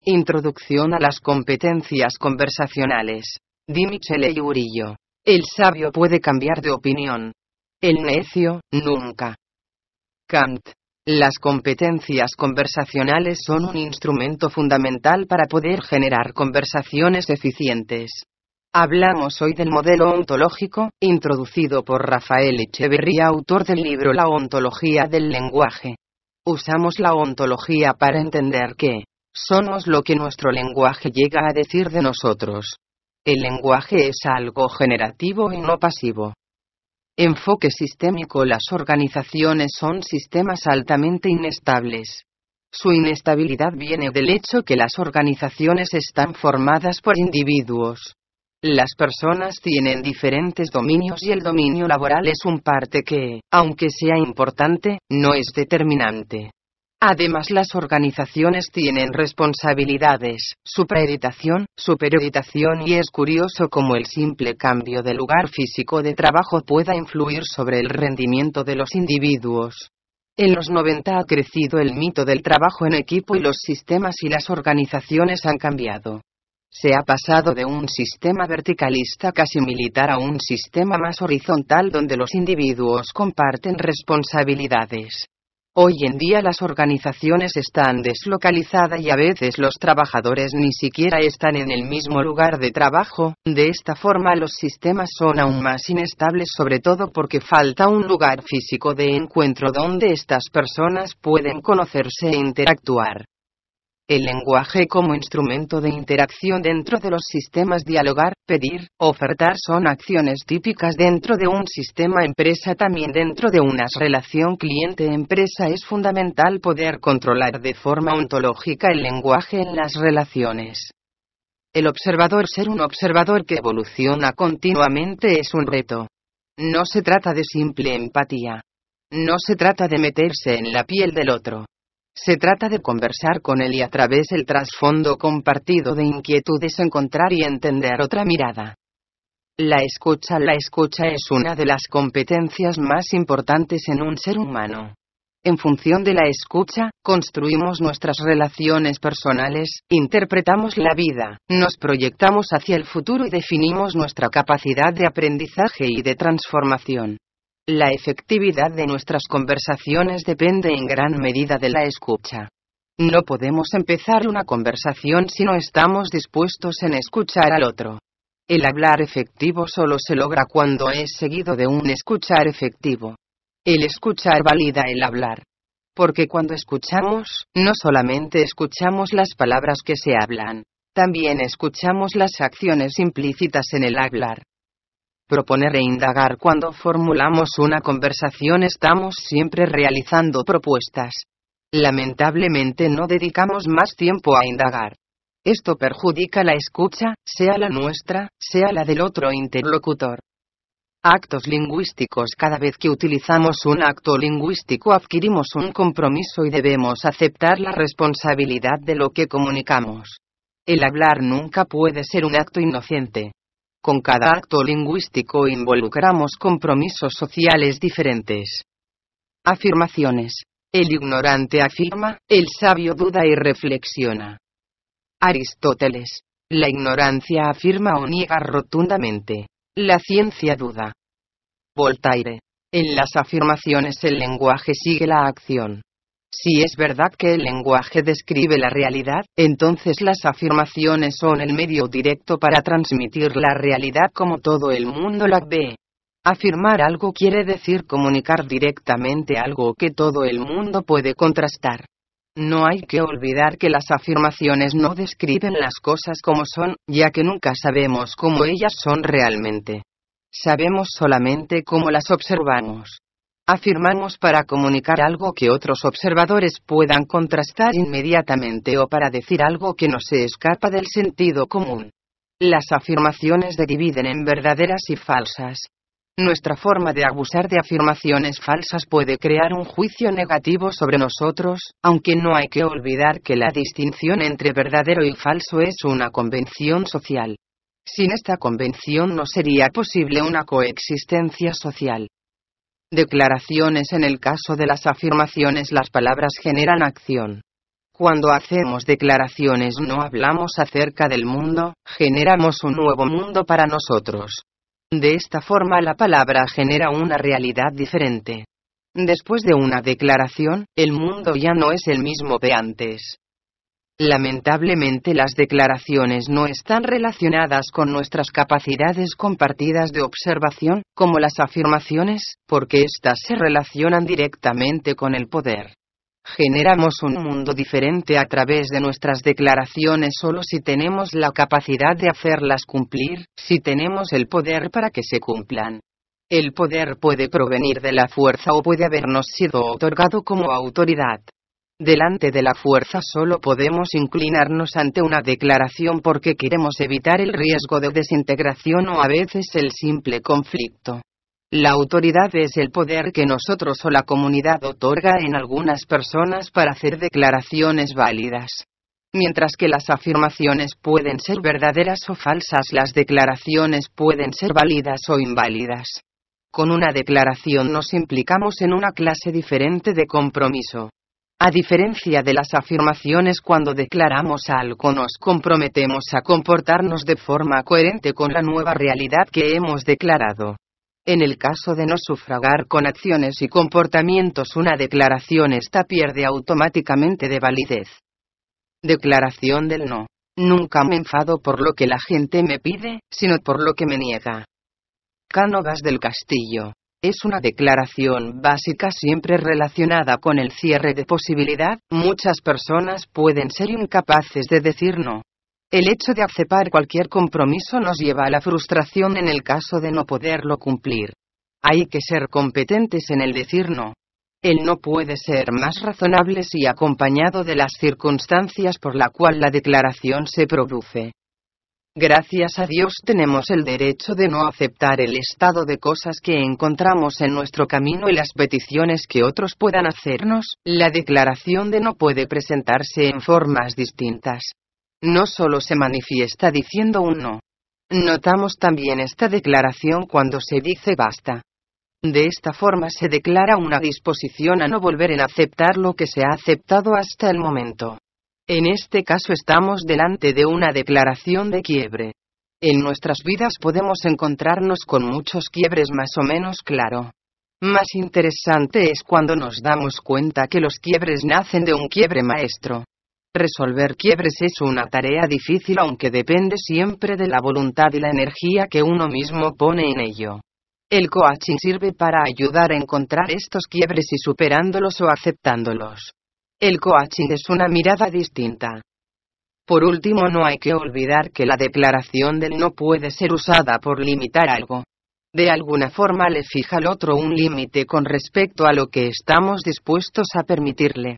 Introducción a las competencias conversacionales. Di Michele Urillo. El sabio puede cambiar de opinión. El necio, nunca. Kant. Las competencias conversacionales son un instrumento fundamental para poder generar conversaciones eficientes. Hablamos hoy del modelo ontológico, introducido por Rafael Echeverría, autor del libro La ontología del lenguaje. Usamos la ontología para entender que somos lo que nuestro lenguaje llega a decir de nosotros. El lenguaje es algo generativo y no pasivo. Enfoque sistémico. Las organizaciones son sistemas altamente inestables. Su inestabilidad viene del hecho que las organizaciones están formadas por individuos. Las personas tienen diferentes dominios y el dominio laboral es un parte que, aunque sea importante, no es determinante. Además, las organizaciones tienen responsabilidades, superedición y es curioso cómo el simple cambio de lugar físico de trabajo pueda influir sobre el rendimiento de los individuos. En los 90 ha crecido el mito del trabajo en equipo y los sistemas y las organizaciones han cambiado. Se ha pasado de un sistema verticalista casi militar a un sistema más horizontal donde los individuos comparten responsabilidades. Hoy en día las organizaciones están deslocalizadas y a veces los trabajadores ni siquiera están en el mismo lugar de trabajo. De esta forma los sistemas son aún más inestables, sobre todo porque falta un lugar físico de encuentro donde estas personas pueden conocerse e interactuar. El lenguaje como instrumento de interacción dentro de los sistemas. Dialogar, pedir, ofertar son acciones típicas dentro de un sistema empresa. También dentro de una relación cliente-empresa es fundamental poder controlar de forma ontológica el lenguaje en las relaciones. El observador. Ser un observador que evoluciona continuamente es un reto. No se trata de simple empatía. No se trata de meterse en la piel del otro. Se trata de conversar con él y a través del trasfondo compartido de inquietudes encontrar y entender otra mirada. La escucha. La escucha es una de las competencias más importantes en un ser humano. En función de la escucha, construimos nuestras relaciones personales, interpretamos la vida, nos proyectamos hacia el futuro y definimos nuestra capacidad de aprendizaje y de transformación. La efectividad de nuestras conversaciones depende en gran medida de la escucha. No podemos empezar una conversación si no estamos dispuestos en escuchar al otro. El hablar efectivo solo se logra cuando es seguido de un escuchar efectivo. El escuchar valida el hablar. Porque cuando escuchamos, no solamente escuchamos las palabras que se hablan, también escuchamos las acciones implícitas en el hablar. Proponer e indagar. Cuando formulamos una conversación estamos siempre realizando propuestas. Lamentablemente no dedicamos más tiempo a indagar. Esto perjudica la escucha, sea la nuestra, sea la del otro interlocutor. Actos lingüísticos. Cada vez que utilizamos un acto lingüístico adquirimos un compromiso y debemos aceptar la responsabilidad de lo que comunicamos. El hablar nunca puede ser un acto inocente. Con cada acto lingüístico involucramos compromisos sociales diferentes. Afirmaciones. El ignorante afirma, el sabio duda y reflexiona. Aristóteles. La ignorancia afirma o niega rotundamente. La ciencia duda. Voltaire. En las afirmaciones el lenguaje sigue la acción. Si es verdad que el lenguaje describe la realidad, entonces las afirmaciones son el medio directo para transmitir la realidad como todo el mundo la ve. Afirmar algo quiere decir comunicar directamente algo que todo el mundo puede contrastar. No hay que olvidar que las afirmaciones no describen las cosas como son, ya que nunca sabemos cómo ellas son realmente. Sabemos solamente cómo las observamos. Afirmamos para comunicar algo que otros observadores puedan contrastar inmediatamente o para decir algo que no se escapa del sentido común. Las afirmaciones se dividen en verdaderas y falsas. Nuestra forma de abusar de afirmaciones falsas puede crear un juicio negativo sobre nosotros, aunque no hay que olvidar que la distinción entre verdadero y falso es una convención social. Sin esta convención no sería posible una coexistencia social. Declaraciones. En el caso de las afirmaciones las palabras generan acción. Cuando hacemos declaraciones no hablamos acerca del mundo, generamos un nuevo mundo para nosotros. De esta forma la palabra genera una realidad diferente. Después de una declaración, el mundo ya no es el mismo de antes. Lamentablemente las declaraciones no están relacionadas con nuestras capacidades compartidas de observación, como las afirmaciones, porque éstas se relacionan directamente con el poder. Generamos un mundo diferente a través de nuestras declaraciones solo si tenemos la capacidad de hacerlas cumplir, si tenemos el poder para que se cumplan. El poder puede provenir de la fuerza o puede habernos sido otorgado como autoridad. Delante de la fuerza solo podemos inclinarnos ante una declaración porque queremos evitar el riesgo de desintegración o a veces el simple conflicto. La autoridad es el poder que nosotros o la comunidad otorga en algunas personas para hacer declaraciones válidas. Mientras que las afirmaciones pueden ser verdaderas o falsas, las declaraciones pueden ser válidas o inválidas. Con una declaración nos implicamos en una clase diferente de compromiso. A diferencia de las afirmaciones, cuando declaramos algo nos comprometemos a comportarnos de forma coherente con la nueva realidad que hemos declarado. En el caso de no sufragar con acciones y comportamientos, una declaración esta pierde automáticamente de validez. Declaración del no. Nunca me enfado por lo que la gente me pide, sino por lo que me niega. Cánovas del Castillo. Es una declaración básica siempre relacionada con el cierre de posibilidad. Muchas personas pueden ser incapaces de decir no. El hecho de aceptar cualquier compromiso nos lleva a la frustración en el caso de no poderlo cumplir. Hay que ser competentes en el decir no. El no puede ser más razonable si acompañado de las circunstancias por la cual la declaración se produce. Gracias a Dios tenemos el derecho de no aceptar el estado de cosas que encontramos en nuestro camino y las peticiones que otros puedan hacernos. La declaración de no puede presentarse en formas distintas. No solo se manifiesta diciendo un no. Notamos también esta declaración cuando se dice basta. De esta forma se declara una disposición a no volver a aceptar lo que se ha aceptado hasta el momento. En este caso estamos delante de una declaración de quiebre. En nuestras vidas podemos encontrarnos con muchos quiebres más o menos claro. Más interesante es cuando nos damos cuenta que los quiebres nacen de un quiebre maestro. Resolver quiebres es una tarea difícil, aunque depende siempre de la voluntad y la energía que uno mismo pone en ello. El coaching sirve para ayudar a encontrar estos quiebres y superándolos o aceptándolos. El coaching es una mirada distinta. Por último, no hay que olvidar que la declaración del no puede ser usada por limitar algo. De alguna forma le fija al otro un límite con respecto a lo que estamos dispuestos a permitirle.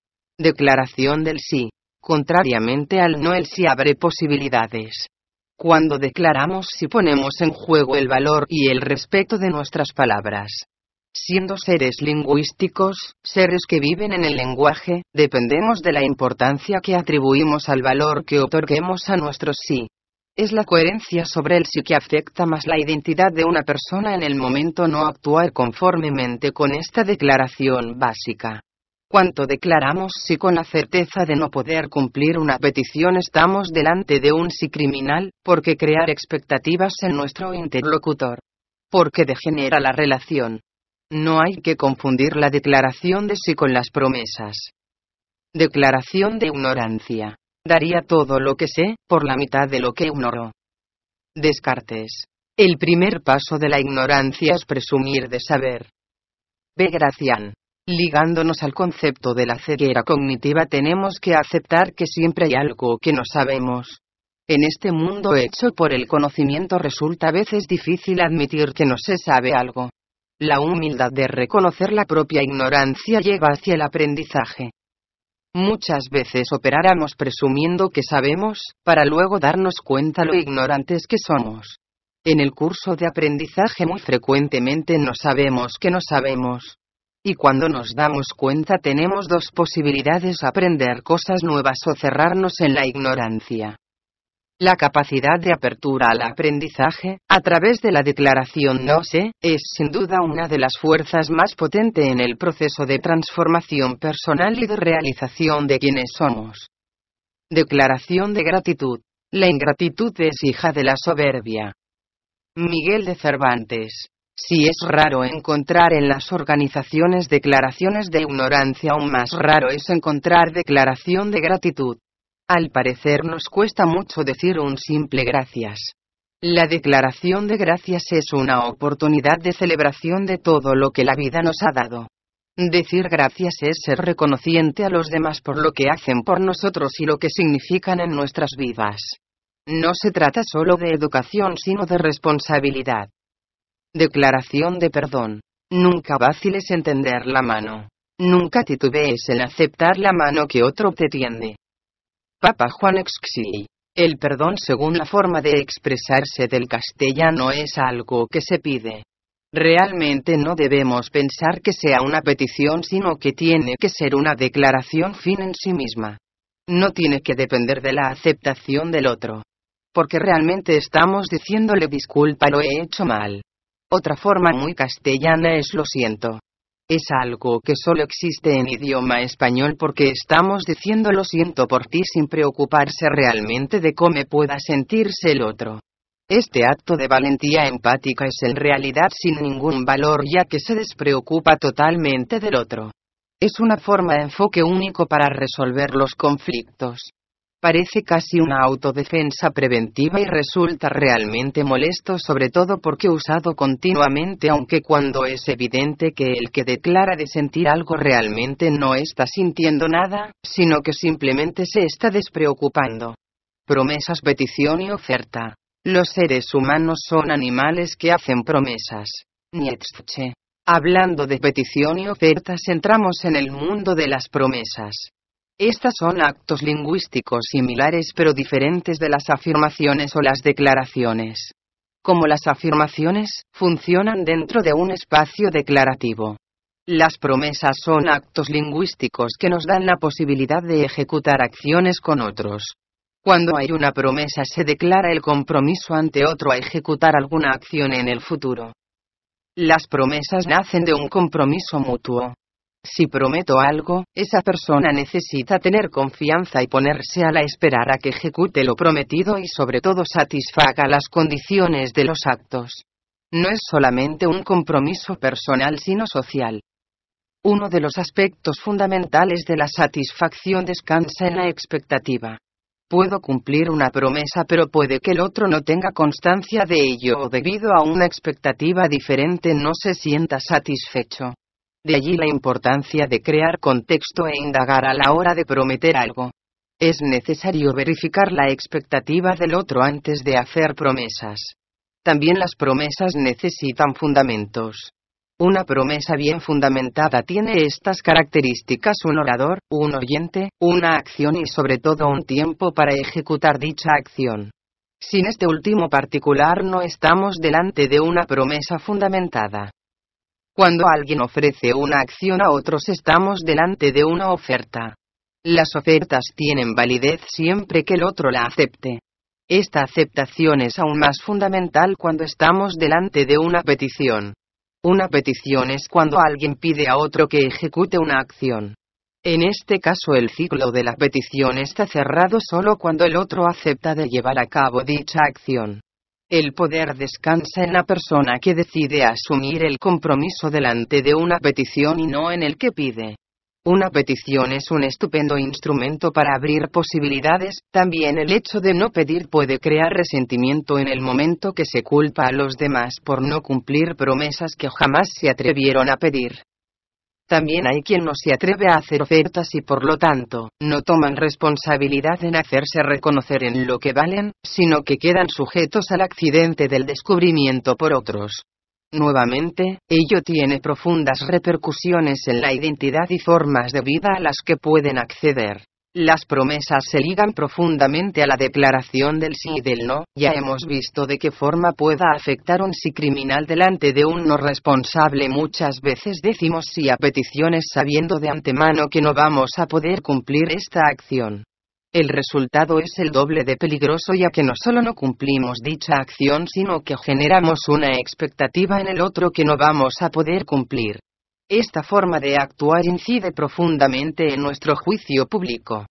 Declaración del sí. Contrariamente al no, el sí abre posibilidades. Cuando declaramos sí ponemos en juego el valor y el respeto de nuestras palabras. Siendo seres lingüísticos, seres que viven en el lenguaje, dependemos de la importancia que atribuimos al valor que otorguemos a nuestros sí. Es la coherencia sobre el sí que afecta más la identidad de una persona en el momento no actuar conformemente con esta declaración básica. Cuando declaramos sí con la certeza de no poder cumplir una petición, estamos delante de un sí criminal, porque crear expectativas en nuestro interlocutor. Porque degenera la relación. No hay que confundir la declaración de sí con las promesas. Declaración de ignorancia. Daría todo lo que sé, por la mitad de lo que ignoro. Descartes. El primer paso de la ignorancia es presumir de saber. B. Gracián. Ligándonos al concepto de la ceguera cognitiva, tenemos que aceptar que siempre hay algo que no sabemos. En este mundo hecho por el conocimiento resulta a veces difícil admitir que no se sabe algo. La humildad de reconocer la propia ignorancia lleva hacia el aprendizaje. Muchas veces operáramos presumiendo que sabemos, para luego darnos cuenta lo ignorantes que somos. En el curso de aprendizaje muy frecuentemente no sabemos que no sabemos. Y cuando nos damos cuenta tenemos dos posibilidades: aprender cosas nuevas o cerrarnos en la ignorancia. La capacidad de apertura al aprendizaje, a través de la declaración no sé, es sin duda una de las fuerzas más potentes en el proceso de transformación personal y de realización de quienes somos. Declaración de gratitud. La ingratitud es hija de la soberbia. Miguel de Cervantes. Si es raro encontrar en las organizaciones declaraciones de ignorancia, aún más raro es encontrar declaración de gratitud. Al parecer nos cuesta mucho decir un simple gracias. La declaración de gracias es una oportunidad de celebración de todo lo que la vida nos ha dado. Decir gracias es ser reconociente a los demás por lo que hacen por nosotros y lo que significan en nuestras vidas. No se trata solo de educación sino de responsabilidad. Declaración de perdón. Nunca vaciles en tender la mano. Nunca titubees en aceptar la mano que otro te tiende. Papa Juan Exili. El perdón, según la forma de expresarse del castellano, es algo que se pide. Realmente no debemos pensar que sea una petición, sino que tiene que ser una declaración fin en sí misma. No tiene que depender de la aceptación del otro. Porque realmente estamos diciéndole disculpa, lo he hecho mal. Otra forma muy castellana es lo siento. Es algo que solo existe en idioma español porque estamos diciendo lo siento por ti sin preocuparse realmente de cómo pueda sentirse el otro. Este acto de valentía empática es en realidad sin ningún valor ya que se despreocupa totalmente del otro. Es una forma de enfoque único para resolver los conflictos. Parece casi una autodefensa preventiva y resulta realmente molesto, sobre todo porque usado continuamente, aunque cuando es evidente que el que declara de sentir algo realmente no está sintiendo nada, sino que simplemente se está despreocupando. Promesas, petición y oferta. Los seres humanos son animales que hacen promesas. Nietzsche. Hablando de petición y ofertas, entramos en el mundo de las promesas. Estas son actos lingüísticos similares pero diferentes de las afirmaciones o las declaraciones. Como las afirmaciones, funcionan dentro de un espacio declarativo. Las promesas son actos lingüísticos que nos dan la posibilidad de ejecutar acciones con otros. Cuando hay una promesa se declara el compromiso ante otro a ejecutar alguna acción en el futuro. Las promesas nacen de un compromiso mutuo. Si prometo algo, esa persona necesita tener confianza y ponerse a la espera a que ejecute lo prometido y sobre todo satisfaga las condiciones de los actos. No es solamente un compromiso personal sino social. Uno de los aspectos fundamentales de la satisfacción descansa en la expectativa. Puedo cumplir una promesa pero puede que el otro no tenga constancia de ello o debido a una expectativa diferente no se sienta satisfecho. De allí la importancia de crear contexto e indagar a la hora de prometer algo. Es necesario verificar la expectativa del otro antes de hacer promesas. También las promesas necesitan fundamentos. Una promesa bien fundamentada tiene estas características: un orador, un oyente, una acción y sobre todo un tiempo para ejecutar dicha acción. Sin este último particular no estamos delante de una promesa fundamentada. Cuando alguien ofrece una acción a otros estamos delante de una oferta. Las ofertas tienen validez siempre que el otro la acepte. Esta aceptación es aún más fundamental cuando estamos delante de una petición. Una petición es cuando alguien pide a otro que ejecute una acción. En este caso el ciclo de la petición está cerrado solo cuando el otro acepta de llevar a cabo dicha acción. El poder descansa en la persona que decide asumir el compromiso delante de una petición y no en el que pide. Una petición es un estupendo instrumento para abrir posibilidades. También el hecho de no pedir puede crear resentimiento en el momento que se culpa a los demás por no cumplir promesas que jamás se atrevieron a pedir. También hay quien no se atreve a hacer ofertas y por lo tanto, no toman responsabilidad en hacerse reconocer en lo que valen, sino que quedan sujetos al accidente del descubrimiento por otros. Nuevamente, ello tiene profundas repercusiones en la identidad y formas de vida a las que pueden acceder. Las promesas se ligan profundamente a la declaración del sí y del no. Ya hemos visto de qué forma pueda afectar un sí criminal delante de un no responsable. Muchas veces decimos sí a peticiones sabiendo de antemano que no vamos a poder cumplir esta acción. El resultado es el doble de peligroso, ya que no solo no cumplimos dicha acción, sino que generamos una expectativa en el otro que no vamos a poder cumplir. Esta forma de actuar incide profundamente en nuestro juicio público.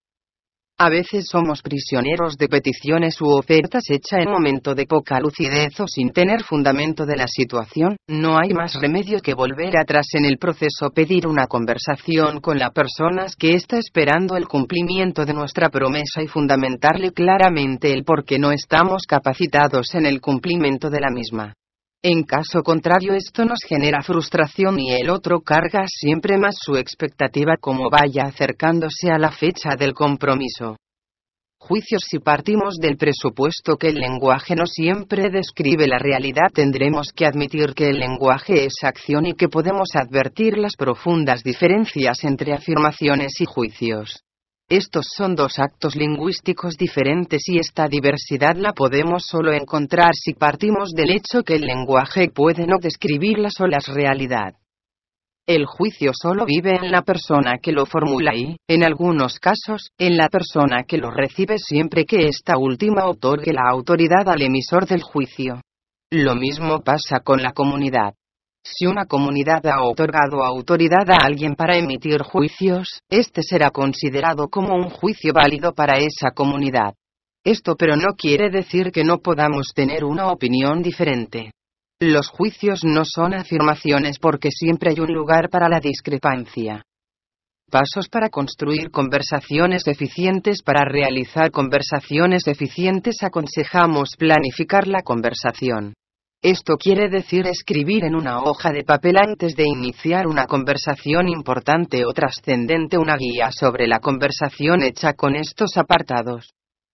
A veces somos prisioneros de peticiones u ofertas hechas en momento de poca lucidez o sin tener fundamento de la situación. No hay más remedio que volver atrás en el proceso, pedir una conversación con la persona que está esperando el cumplimiento de nuestra promesa y fundamentarle claramente el por qué no estamos capacitados en el cumplimiento de la misma. En caso contrario, esto nos genera frustración y el otro carga siempre más su expectativa como vaya acercándose a la fecha del compromiso. Juicios. Si partimos del presupuesto que el lenguaje no siempre describe la realidad, tendremos que admitir que el lenguaje es acción y que podemos advertir las profundas diferencias entre afirmaciones y juicios. Estos son dos actos lingüísticos diferentes y esta diversidad la podemos solo encontrar si partimos del hecho que el lenguaje puede no describir la sola realidad. El juicio solo vive en la persona que lo formula y, en algunos casos, en la persona que lo recibe siempre que esta última otorgue la autoridad al emisor del juicio. Lo mismo pasa con la comunidad. Si una comunidad ha otorgado autoridad a alguien para emitir juicios, este será considerado como un juicio válido para esa comunidad. Esto pero no quiere decir que no podamos tener una opinión diferente. Los juicios no son afirmaciones porque siempre hay un lugar para la discrepancia. Pasos para construir conversaciones eficientes. Para realizar conversaciones eficientes aconsejamos planificar la conversación. Esto quiere decir escribir en una hoja de papel antes de iniciar una conversación importante o trascendente una guía sobre la conversación hecha con estos apartados.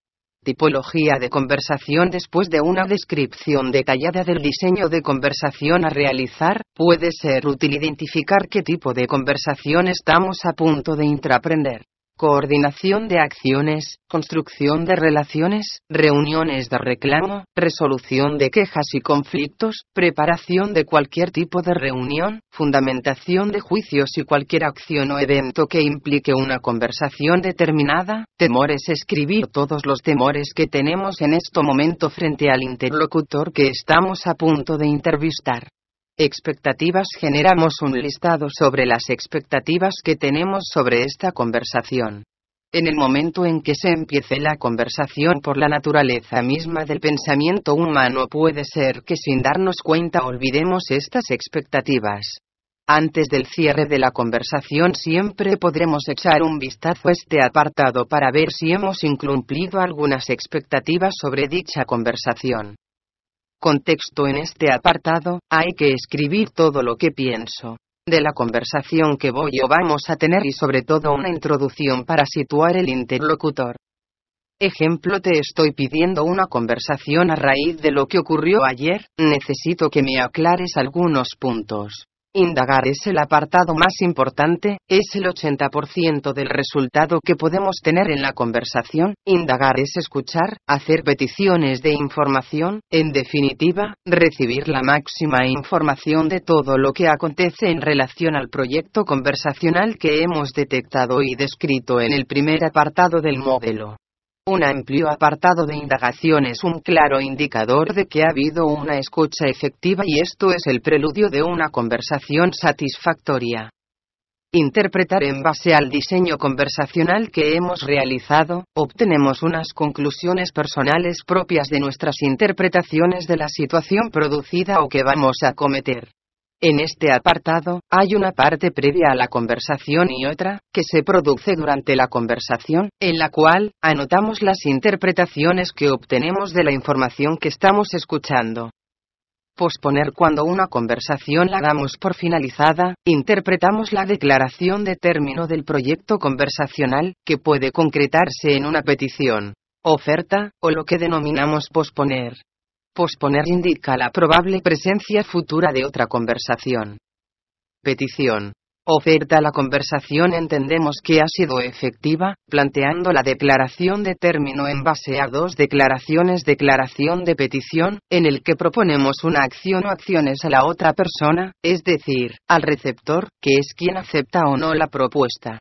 Tipología de conversación. Después de una descripción detallada del diseño de conversación a realizar, puede ser útil identificar qué tipo de conversación estamos a punto de intraprender. Coordinación de acciones, construcción de relaciones, reuniones de reclamo, resolución de quejas y conflictos, preparación de cualquier tipo de reunión, fundamentación de juicios y cualquier acción o evento que implique una conversación determinada. Temores. Escribir todos los temores que tenemos en este momento frente al interlocutor que estamos a punto de entrevistar. Expectativas. Generamos un listado sobre las expectativas que tenemos sobre esta conversación. En el momento en que se empiece la conversación, por la naturaleza misma del pensamiento humano, puede ser que sin darnos cuenta olvidemos estas expectativas. Antes del cierre de la conversación siempre podremos echar un vistazo a este apartado para ver si hemos incumplido algunas expectativas sobre dicha conversación. Contexto. En este apartado, hay que escribir todo lo que pienso de la conversación que voy o vamos a tener y sobre todo una introducción para situar el interlocutor. Ejemplo: te estoy pidiendo una conversación a raíz de lo que ocurrió ayer, necesito que me aclares algunos puntos. Indagar es el apartado más importante, es el 80% del resultado que podemos tener en la conversación. Indagar es escuchar, hacer peticiones de información, en definitiva, recibir la máxima información de todo lo que acontece en relación al proyecto conversacional que hemos detectado y descrito en el primer apartado del modelo. Un amplio apartado de indagación es un claro indicador de que ha habido una escucha efectiva y esto es el preludio de una conversación satisfactoria. Interpretar. En base al diseño conversacional que hemos realizado, obtenemos unas conclusiones personales propias de nuestras interpretaciones de la situación producida o que vamos a cometer. En este apartado, hay una parte previa a la conversación y otra, que se produce durante la conversación, en la cual, anotamos las interpretaciones que obtenemos de la información que estamos escuchando. Posponer. Cuando una conversación la damos por finalizada, interpretamos la declaración de término del proyecto conversacional, que puede concretarse en una petición, oferta, o lo que denominamos posponer. Posponer indica la probable presencia futura de otra conversación. Petición. Oferta. La conversación entendemos que ha sido efectiva, planteando la declaración de término en base a dos declaraciones. Declaración de petición, en el que proponemos una acción o acciones a la otra persona, es decir, al receptor, que es quien acepta o no la propuesta.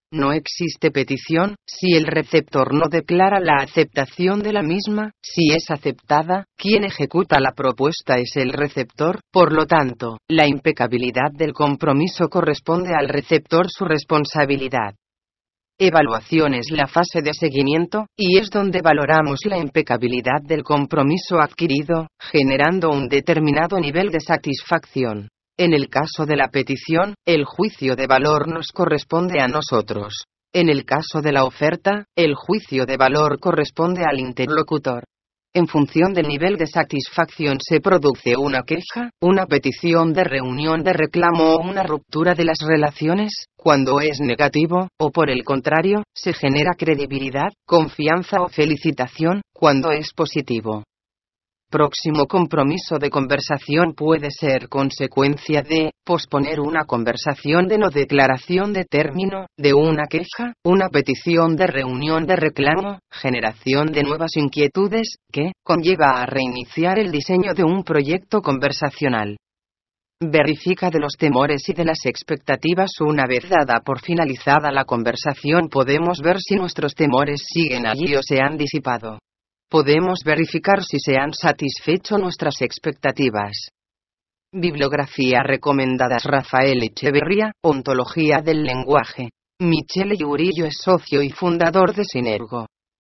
No existe petición, si el receptor no declara la aceptación de la misma. Si es aceptada, quien ejecuta la propuesta es el receptor, por lo tanto, la impecabilidad del compromiso corresponde al receptor. Su responsabilidad. Evaluación es la fase de seguimiento, y es donde valoramos la impecabilidad del compromiso adquirido, generando un determinado nivel de satisfacción. En el caso de la petición, el juicio de valor nos corresponde a nosotros. En el caso de la oferta, el juicio de valor corresponde al interlocutor. En función del nivel de satisfacción se produce una queja, una petición de reunión de reclamo o una ruptura de las relaciones. Cuando es negativo, o por el contrario, se genera credibilidad, confianza o felicitación. Cuando es positivo. Próximo compromiso de conversación puede ser consecuencia de posponer una conversación de no declaración de término, de una queja, una petición de reunión de reclamo, generación de nuevas inquietudes, que conlleva a reiniciar el diseño de un proyecto conversacional. Verifica de los temores y de las expectativas. Una vez dada por finalizada la conversación, podemos ver si nuestros temores siguen allí o se han disipado. Podemos verificar si se han satisfecho nuestras expectativas. Bibliografía recomendadas: Rafael Echeverría, Ontología del lenguaje. Michele Urillo es socio y fundador de Sinergo.